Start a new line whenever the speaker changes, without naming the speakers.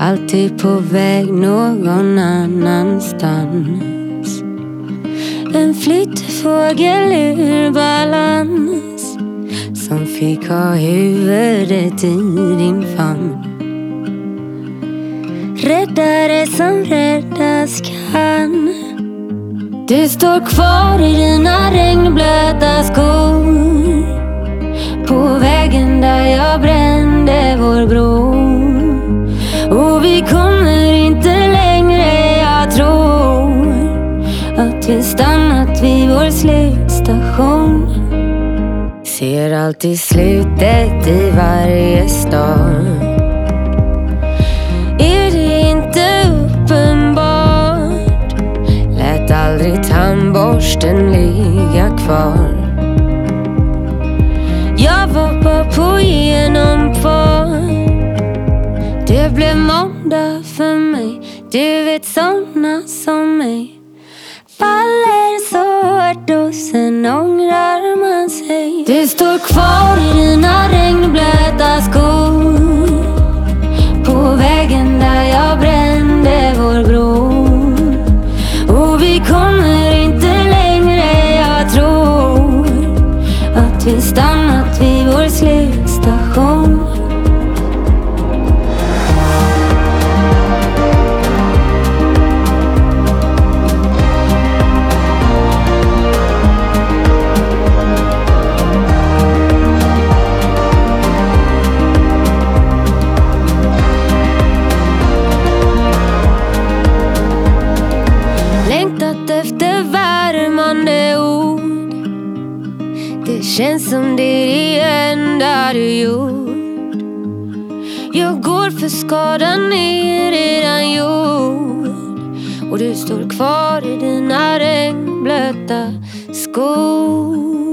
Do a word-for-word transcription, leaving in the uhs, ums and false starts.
alltid på väg någon annanstans. En flyttfågel ur balans som fick ha huvudet i din famn. Räddare som räddas kan. Du står kvar i dina regnblöta skor på vägen där jag brände vår bro. Och vi kommer inte längre, jag tror att vi stannat vid vår slutstation. Ser alltid slutet i varje stad. Är det inte uppenbart? Lät aldrig tandborsten ligga kvar. Jag var bara på genomfart. Det blev måndag för mig. Du vet såna som mig faller så hårt och sen ångrar man sig. Du står kvar i dina regnblöta skor på vägen där jag brände vår bro. Och vi kommer inte längre, jag tror att vi stannat vid vår slutstation. Efter värmande ord. Det känns som det är det enda du gjort. Jag går för skadan är redan gjord. Och du står kvar i dina regnblöta skor.